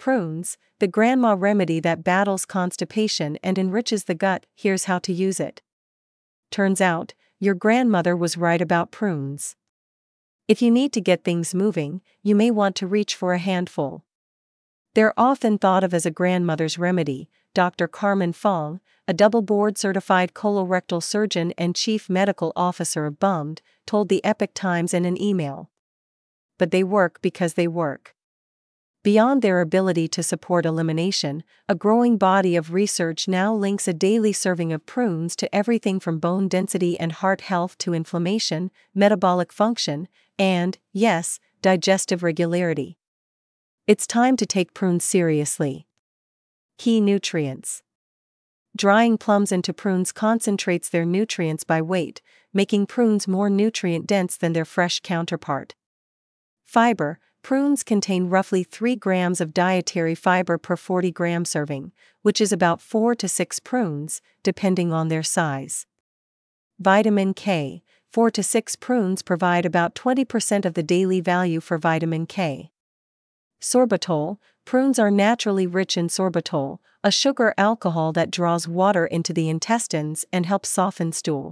prunes, the grandma remedy that battles constipation and enriches the gut. Here's how to use it. Turns out, your grandmother was right about prunes. If you need to get things moving, you may want to reach for a handful. They're often thought of as a grandmother's remedy. Dr. Carmen Fong, a double board-certified colorectal surgeon and chief medical officer of BUMD, told the Epoch Times in an email. But they work because they work. Beyond their ability to support elimination, a growing body of research now links a daily serving of prunes to everything from bone density and heart health to inflammation, metabolic function, and, yes, digestive regularity. It's time to take prunes seriously. Key nutrients. Drying plums into prunes concentrates their nutrients by weight, making prunes more nutrient-dense than their fresh counterpart. Fiber. Prunes contain roughly 3 grams of dietary fiber per 40-gram serving, which is about 4 to 6 prunes, depending on their size. Vitamin K. 4 to 6 prunes provide about 20% of the daily value for vitamin K. Sorbitol. Prunes are naturally rich in sorbitol, a sugar alcohol that draws water into the intestines and helps soften stool.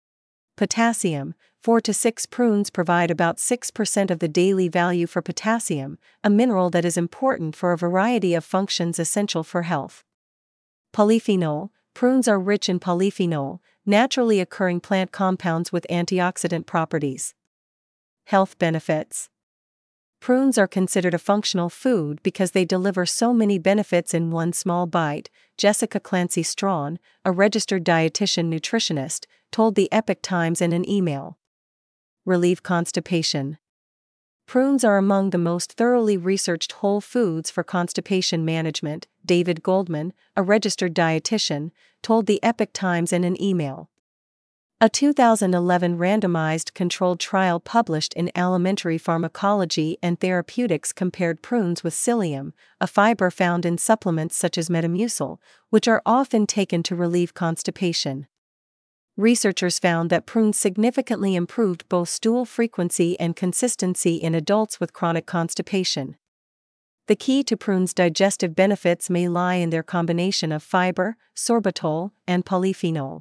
Potassium. 4 to 6 prunes provide about 6% of the daily value for potassium, a mineral that is important for a variety of functions essential for health. Polyphenol. Prunes are rich in polyphenol, naturally occurring plant compounds with antioxidant properties. Health benefits. Prunes are considered a functional food because they deliver so many benefits in one small bite, Jessica Clancy Strawn, a registered dietitian nutritionist, told the Epoch Times in an email. Relieve constipation. Prunes are among the most thoroughly researched whole foods for constipation management, David Goldman, a registered dietitian, told the Epoch Times in an email. A 2011 randomized controlled trial published in Alimentary Pharmacology and Therapeutics compared prunes with psyllium, a fiber found in supplements such as Metamucil, which are often taken to relieve constipation. Researchers found that prunes significantly improved both stool frequency and consistency in adults with chronic constipation. The key to prunes' digestive benefits may lie in their combination of fiber, sorbitol, and polyphenol.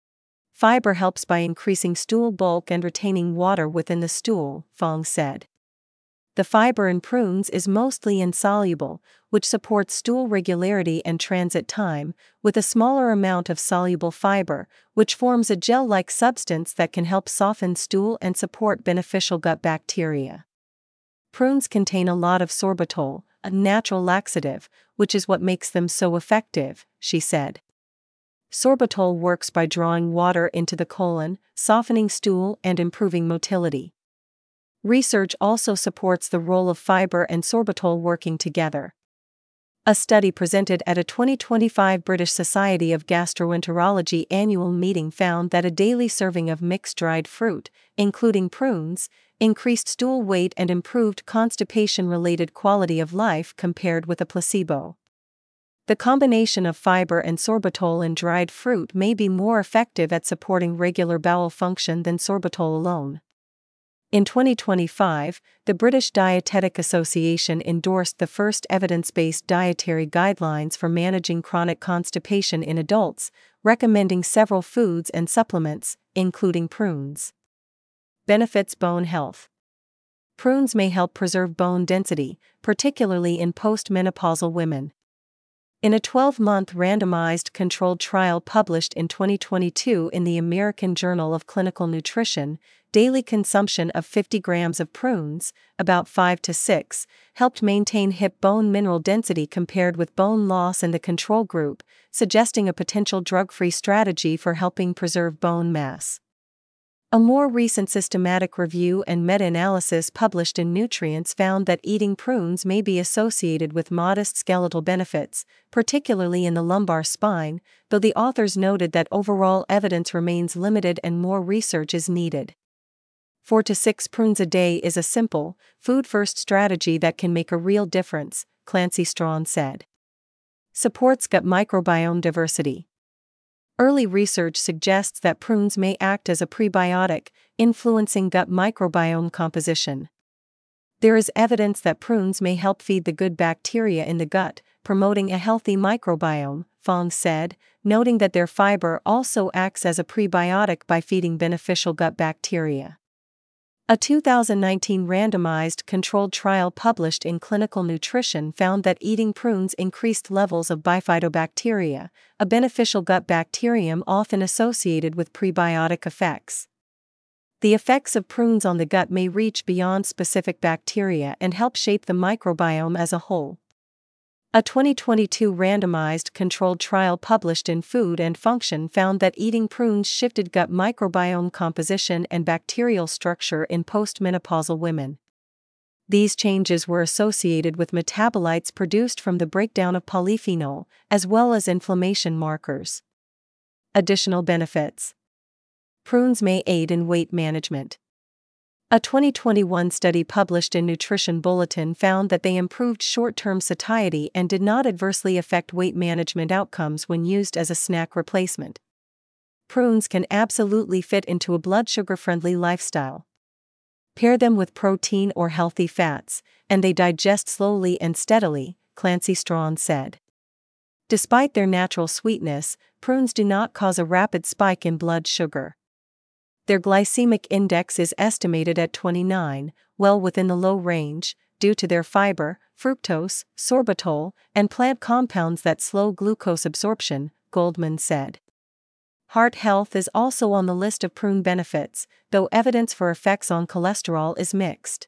Fiber helps by increasing stool bulk and retaining water within the stool, Fong said. The fiber in prunes is mostly insoluble, which supports stool regularity and transit time, with a smaller amount of soluble fiber, which forms a gel-like substance that can help soften stool and support beneficial gut bacteria. Prunes contain a lot of sorbitol, a natural laxative, which is what makes them so effective, she said. Sorbitol works by drawing water into the colon, softening stool and improving motility. Research also supports the role of fiber and sorbitol working together. A study presented at a 2025 British Society of Gastroenterology annual meeting found that a daily serving of mixed dried fruit, including prunes, increased stool weight and improved constipation-related quality of life compared with a placebo. The combination of fiber and sorbitol in dried fruit may be more effective at supporting regular bowel function than sorbitol alone. In 2025, the British Dietetic Association endorsed the first evidence-based dietary guidelines for managing chronic constipation in adults, recommending several foods and supplements, including prunes. Benefits: bone health. Prunes may help preserve bone density, particularly in postmenopausal women. In a 12-month randomized controlled trial published in 2022 in the American Journal of Clinical Nutrition, daily consumption of 50 grams of prunes, about 5 to 6, helped maintain hip bone mineral density compared with bone loss in the control group, suggesting a potential drug-free strategy for helping preserve bone mass. A more recent systematic review and meta-analysis published in Nutrients found that eating prunes may be associated with modest skeletal benefits, particularly in the lumbar spine, though the authors noted that overall evidence remains limited and more research is needed. 4 to 6 prunes a day is a simple, food-first strategy that can make a real difference, Clancy Strawn said. Supports gut microbiome diversity. Early research suggests that prunes may act as a prebiotic, influencing gut microbiome composition. There is evidence that prunes may help feed the good bacteria in the gut, promoting a healthy microbiome, Fong said, noting that their fiber also acts as a prebiotic by feeding beneficial gut bacteria. A 2019 randomized controlled trial published in Clinical Nutrition found that eating prunes increased levels of bifidobacteria, a beneficial gut bacterium often associated with prebiotic effects. The effects of prunes on the gut may reach beyond specific bacteria and help shape the microbiome as a whole. A 2022 randomized controlled trial published in Food and Function found that eating prunes shifted gut microbiome composition and bacterial structure in postmenopausal women. These changes were associated with metabolites produced from the breakdown of polyphenol, as well as inflammation markers. Additional benefits. Prunes may aid in weight management. A 2021 study published in Nutrition Bulletin found that they improved short-term satiety and did not adversely affect weight management outcomes when used as a snack replacement. Prunes can absolutely fit into a blood sugar-friendly lifestyle. Pair them with protein or healthy fats, and they digest slowly and steadily, Clancy Strawn said. Despite their natural sweetness, prunes do not cause a rapid spike in blood sugar. Their glycemic index is estimated at 29, well within the low range, due to their fiber, fructose, sorbitol, and plant compounds that slow glucose absorption, Goldman said. Heart health is also on the list of prune benefits, though evidence for effects on cholesterol is mixed.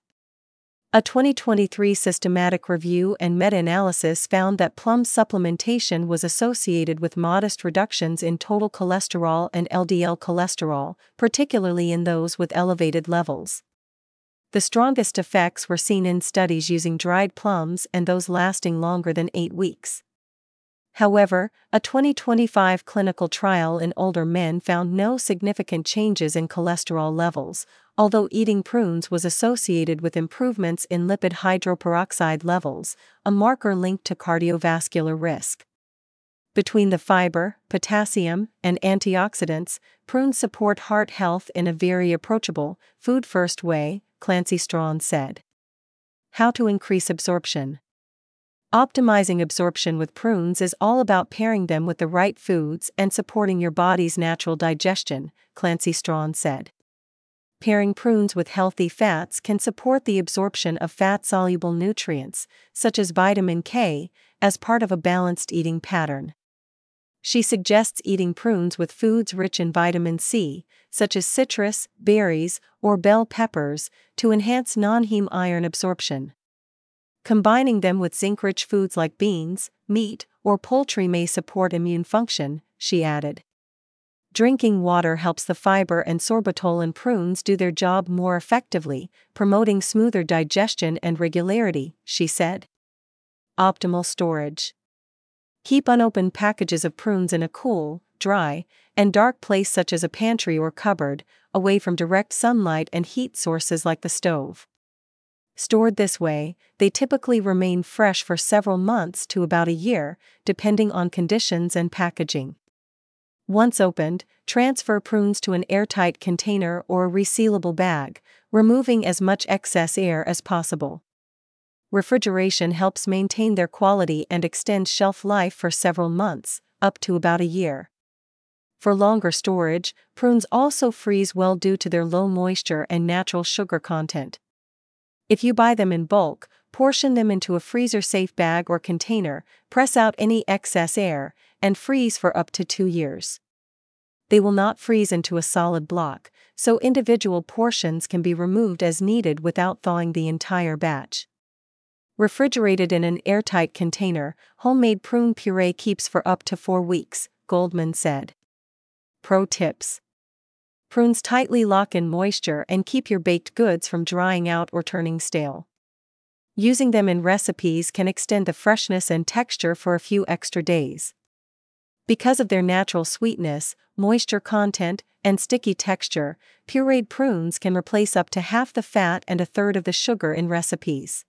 A 2023 systematic review and meta-analysis found that plum supplementation was associated with modest reductions in total cholesterol and LDL cholesterol, particularly in those with elevated levels. The strongest effects were seen in studies using dried plums and those lasting longer than 8 weeks. However, a 2025 clinical trial in older men found no significant changes in cholesterol levels, although eating prunes was associated with improvements in lipid hydroperoxide levels, a marker linked to cardiovascular risk. Between the fiber, potassium, and antioxidants, prunes support heart health in a very approachable, food-first way, Clancy Strawn said. How to increase absorption. Optimizing absorption with prunes is all about pairing them with the right foods and supporting your body's natural digestion, Clancy Strawn said. Pairing prunes with healthy fats can support the absorption of fat-soluble nutrients, such as vitamin K, as part of a balanced eating pattern. She suggests eating prunes with foods rich in vitamin C, such as citrus, berries, or bell peppers, to enhance non-heme iron absorption. Combining them with zinc-rich foods like beans, meat, or poultry may support immune function, she added. Drinking water helps the fiber and sorbitol in prunes do their job more effectively, promoting smoother digestion and regularity, she said. Optimal storage. Keep unopened packages of prunes in a cool, dry, and dark place such as a pantry or cupboard, away from direct sunlight and heat sources like the stove. Stored this way, they typically remain fresh for several months to about a year, depending on conditions and packaging. Once opened, transfer prunes to an airtight container or a resealable bag, removing as much excess air as possible. Refrigeration helps maintain their quality and extend shelf life for several months, up to about a year. For longer storage, prunes also freeze well due to their low moisture and natural sugar content. If you buy them in bulk, portion them into a freezer-safe bag or container, press out any excess air, and freeze for up to 2 years. They will not freeze into a solid block, so individual portions can be removed as needed without thawing the entire batch. Refrigerated in an airtight container, homemade prune puree keeps for up to 4 weeks, Goldman said. Pro tips. Prunes tightly lock in moisture and keep your baked goods from drying out or turning stale. Using them in recipes can extend the freshness and texture for a few extra days. Because of their natural sweetness, moisture content, and sticky texture, pureed prunes can replace up to half the fat and a third of the sugar in recipes.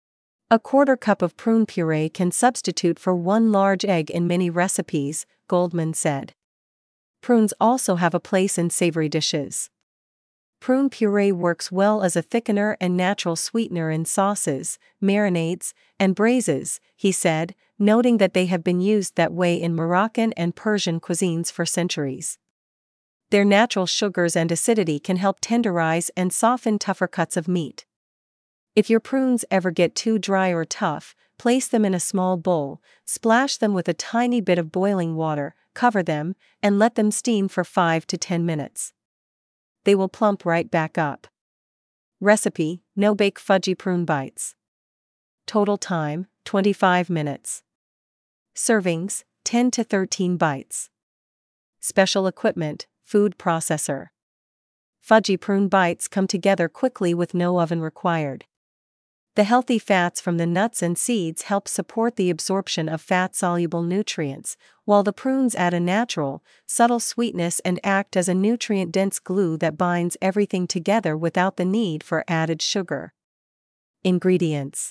A quarter cup of prune puree can substitute for 1 large egg in many recipes, Goldman said. Prunes also have a place in savory dishes. Prune puree works well as a thickener and natural sweetener in sauces, marinades, and braises, he said, noting that they have been used that way in Moroccan and Persian cuisines for centuries. Their natural sugars and acidity can help tenderize and soften tougher cuts of meat. If your prunes ever get too dry or tough, place them in a small bowl, splash them with a tiny bit of boiling water, cover them, and let them steam for 5 to 10 minutes. They will plump right back up. Recipe: no-bake fudgy prune bites. Total time: 25 minutes. Servings: 10 to 13 bites. Special equipment: food processor. Fudgy prune bites come together quickly with no oven required. The healthy fats from the nuts and seeds help support the absorption of fat-soluble nutrients, while the prunes add a natural, subtle sweetness and act as a nutrient-dense glue that binds everything together without the need for added sugar. Ingredients: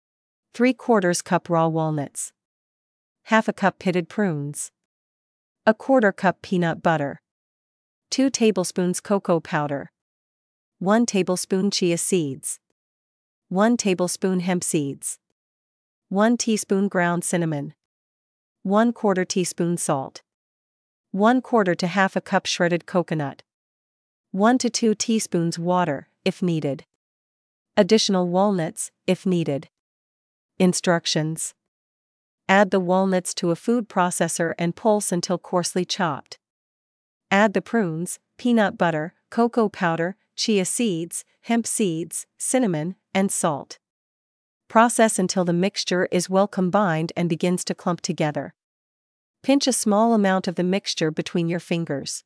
3/4 cup raw walnuts, 1/2 cup pitted prunes, 1/4 cup peanut butter, 2 tablespoons cocoa powder, 1 tablespoon chia seeds, 1 tablespoon hemp seeds, 1 teaspoon ground cinnamon, 1/4 teaspoon salt, 1/4 to 1/2 cup shredded coconut, 1 to 2 teaspoons water, if needed. Additional walnuts, if needed. Instructions: add the walnuts to a food processor and pulse until coarsely chopped. Add the prunes, peanut butter, cocoa powder, chia seeds, hemp seeds, cinnamon, and salt. Process until the mixture is well combined and begins to clump together. Pinch a small amount of the mixture between your fingers.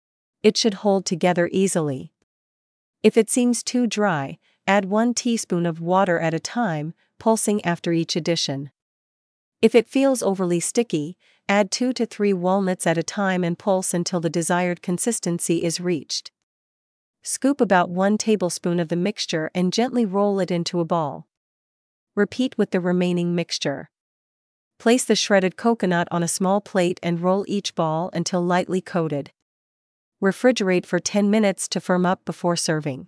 It should hold together easily. If it seems too dry, add 1 teaspoon of water at a time, pulsing after each addition. If it feels overly sticky, add 2 to 3 walnuts at a time and pulse until the desired consistency is reached. Scoop about 1 tablespoon of the mixture and gently roll it into a ball. Repeat with the remaining mixture. Place the shredded coconut on a small plate and roll each ball until lightly coated. Refrigerate for 10 minutes to firm up before serving.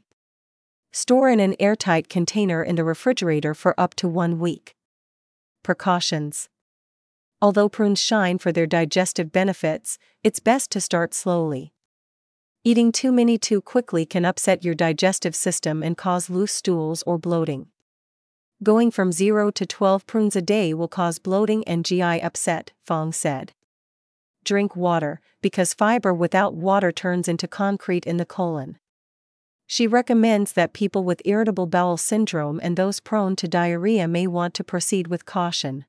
Store in an airtight container in the refrigerator for up to 1 week. Precautions: although prunes shine for their digestive benefits, it's best to start slowly. Eating too many too quickly can upset your digestive system and cause loose stools or bloating. Going from 0 to 12 prunes a day will cause bloating and GI upset, Fong said. Drink water, because fiber without water turns into concrete in the colon. She recommends that people with irritable bowel syndrome and those prone to diarrhea may want to proceed with caution.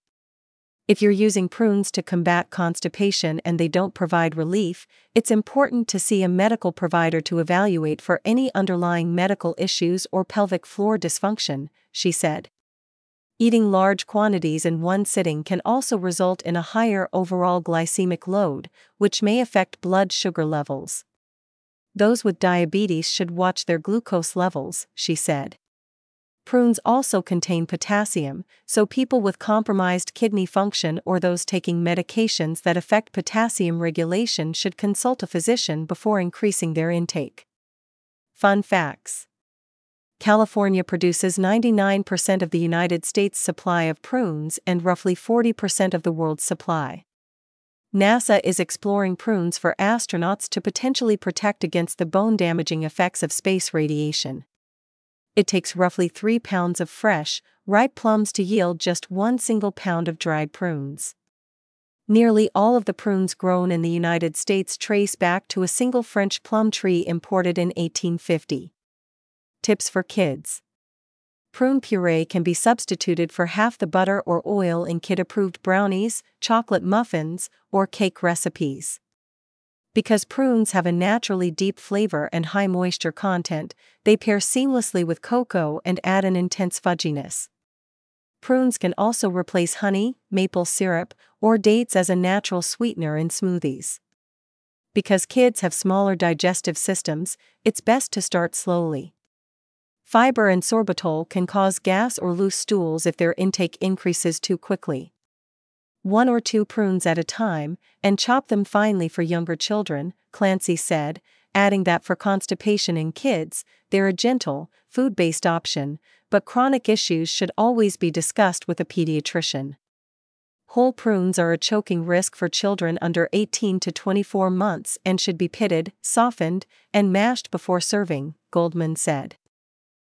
If you're using prunes to combat constipation and they don't provide relief, it's important to see a medical provider to evaluate for any underlying medical issues or pelvic floor dysfunction, she said. Eating large quantities in one sitting can also result in a higher overall glycemic load, which may affect blood sugar levels. Those with diabetes should watch their glucose levels, she said. Prunes also contain potassium, so people with compromised kidney function or those taking medications that affect potassium regulation should consult a physician before increasing their intake. Fun facts: California produces 99% of the United States' supply of prunes and roughly 40% of the world's supply. NASA is exploring prunes for astronauts to potentially protect against the bone-damaging effects of space radiation. It takes roughly 3 pounds of fresh, ripe plums to yield just 1 single pound of dried prunes. Nearly all of the prunes grown in the United States trace back to a single French plum tree imported in 1850. Tips for kids: prune puree can be substituted for half the butter or oil in kid-approved brownies, chocolate muffins, or cake recipes. Because prunes have a naturally deep flavor and high moisture content, they pair seamlessly with cocoa and add an intense fudginess. Prunes can also replace honey, maple syrup, or dates as a natural sweetener in smoothies. Because kids have smaller digestive systems, it's best to start slowly. Fiber and sorbitol can cause gas or loose stools if their intake increases too quickly. 1 or 2 prunes at a time, and chop them finely for younger children, Clancy said, adding that for constipation in kids, they're a gentle, food-based option, but chronic issues should always be discussed with a pediatrician. Whole prunes are a choking risk for children under 18 to 24 months and should be pitted, softened, and mashed before serving, Goldman said.